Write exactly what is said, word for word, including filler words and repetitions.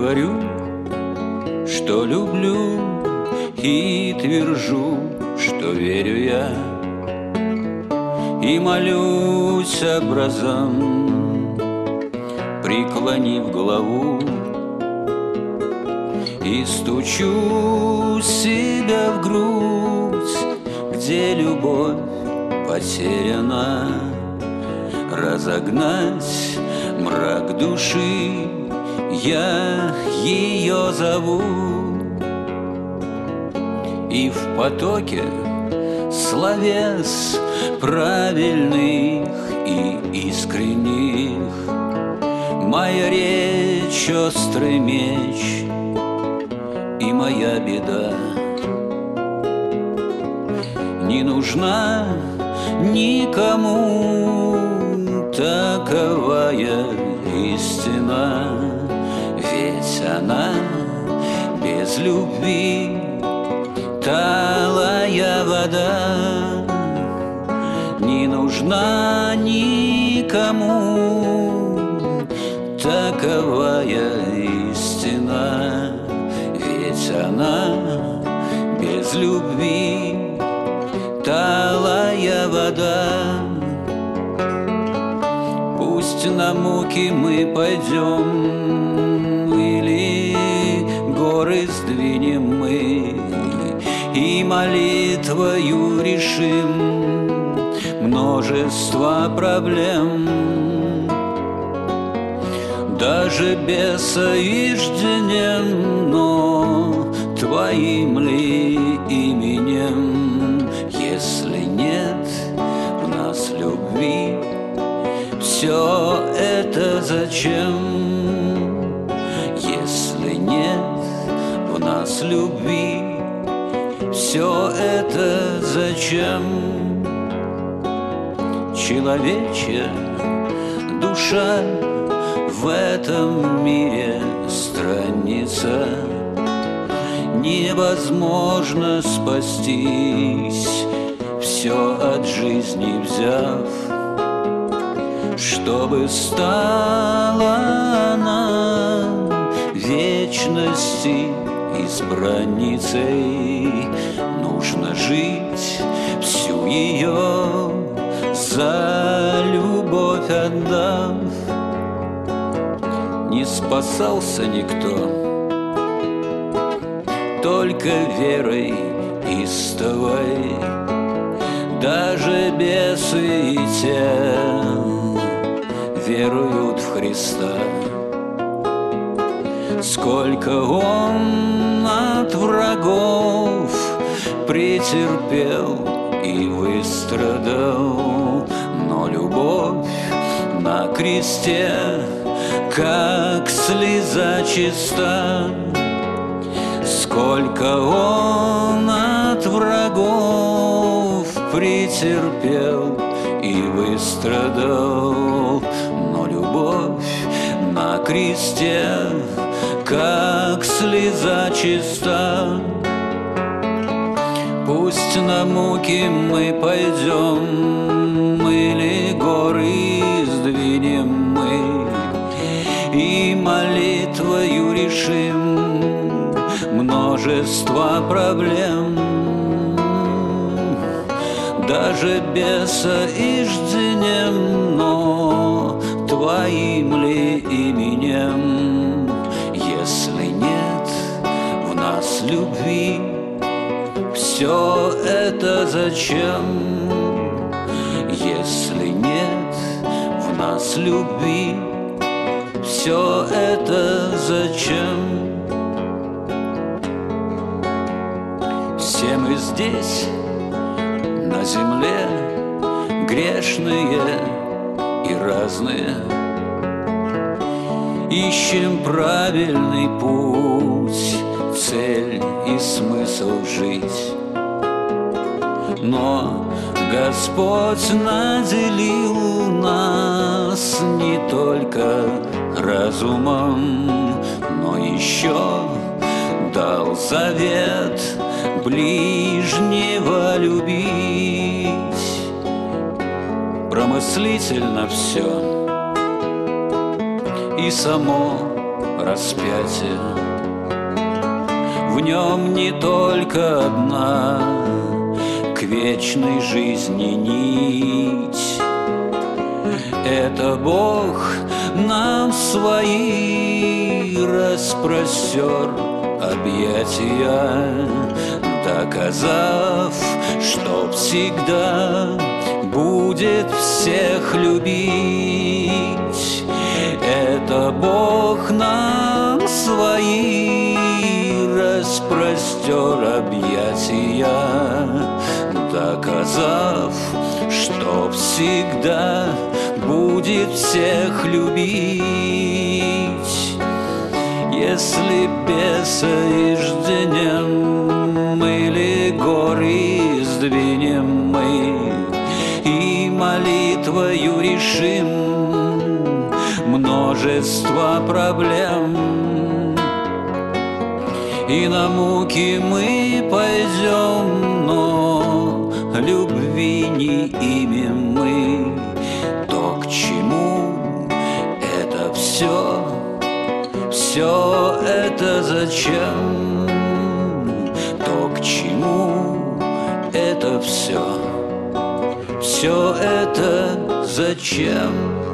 говорю, что люблю, и твержу, что верю я, и молюсь образом, преклонив голову, и стучу себя в грудь, где любовь потеряна. Разогнать мрак души я ее зову, и в потоке словес правильных и искренних моя речь — острый меч и моя беда. Не нужна никому таковая истина, ведь она без любви талая вода. Не нужна никому таковая истина, ведь она без любви талая вода. Пусть на муки мы пойдем, или горы сдвинем мы, и молитвою решим множество проблем. Даже бесовижденен, но твоим ли именем? Если нет в нас любви, все это зачем? Если нет в нас любви, все это зачем? Человечья душа в этом мире страница, невозможно спастись, все от жизни взяв, чтобы стала она вечности избранницей. Нужно жить всю ее за любовь отдав. Не спасался никто, только верой истовой. Даже бесы и те веруют в Христа. Сколько Он от врагов претерпел и выстрадал, но любовь на кресте, как слеза чиста. Сколько Он от врагов претерпел и выстрадал, но любовь на кресте, как слеза чиста. Пусть на муки мы пойдем, или горы сдвинем мы, и молитвою решим множество проблем. Даже беса ижденем, но твоим ли именем? Если нет в нас любви, все это зачем? Если нет в нас любви, все это зачем? Все мы здесь, на земле, грешные и разные, ищем правильный путь, цель и смысл жить. Но Господь наделил нас не только разумом, но еще дал завет ближнего любить. Промыслительно все, и само распятие. В нем не только одна к вечной жизни нить. Это Бог нам свои распростер объятия, доказав, что всегда будет всех любить. Это Бог нам свои распростер объятия, доказав, что всегда будет всех любить. Если бесовежденем или горы сдвинем мы и молитвою решим множество проблем, и на муки мы пойдем, но любви не имем мы, то к чему это все? Все это зачем? То к чему это все? Все это зачем?